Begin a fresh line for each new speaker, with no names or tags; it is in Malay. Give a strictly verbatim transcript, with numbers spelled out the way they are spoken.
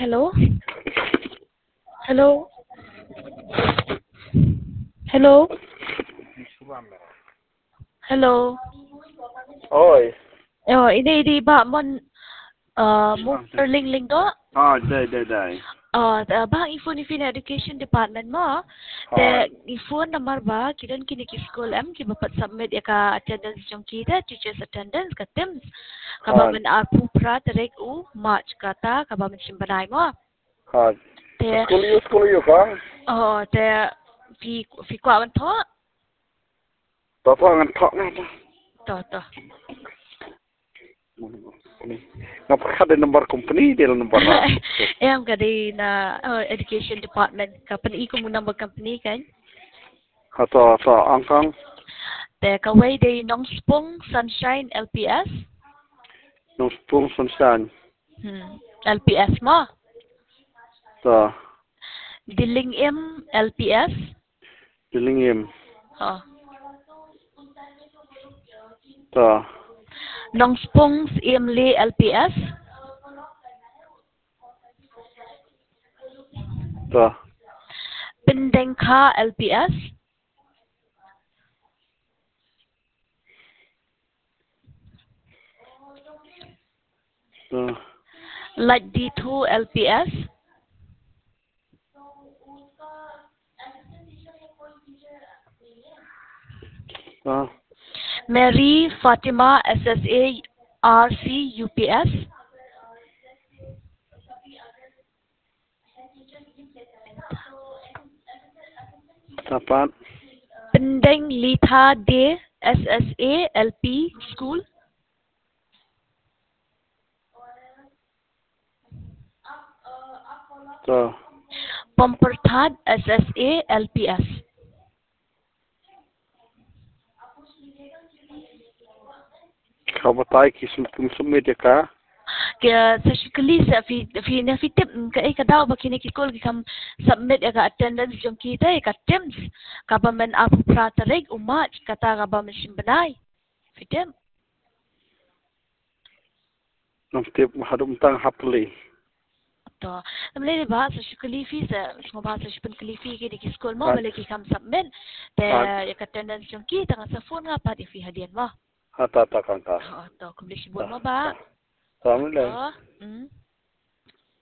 Hello? Hello? Hello? Hello?
Oi.
Oh, ini ini ba mon uh mo ling ling do.
Ah, dai dai dai.
Uh, ba ifon ifin education department mo. Te ifon number ba kidan kini ki school em ki bapat submit ya ka attendance jong kita teachers attendance ka tems. Ka ba men aku pra terek u march kata ka ba men simbanai mo.
Ha.
Te
School you school you ka?
oh te fi fi kwa man tho.
To to ngan thok na ta.
To to.
Ngap khade number company dia number na.
Em ka di na uh, education department company ko mo number company kan.
Ha to to angkang
Te ka way di Nong Spong Sunshine L P S.
no spung sunsan.
Hmm. L P S mo.
To
Diling M L P S.
dilingim.
Ha.
To
Nong Spong M L L P S.
to
Pendeng Kha L P S.
to
Laj D two L P S.
to
Mary Fatima S S A R C U P S.
tapat
Pendeng Litha D S S A L P School.
to
Pomperthad S S A L P S.
khabatai ki sum tum sumit ya ka?
Kaya sa shikali sa fi fi na fi tip ka ay kadaw ba kini kikol kikam submit ya ka attendance jong kita ya ka tims ka ba men apu prata reg umat kata ka ba men simbanay fi tim
Nam tip mahadum tang hapli.
to namle ba sa shikali fi sa smo ba sa shipun kali fi kini kikol mo balik kikam submit te ya ka attendance jong kita nga sa phone nga pa di fi hadian mo
Ha ta ta kan ta.
to kumli sibon mo ba
Tamam le.
to hmm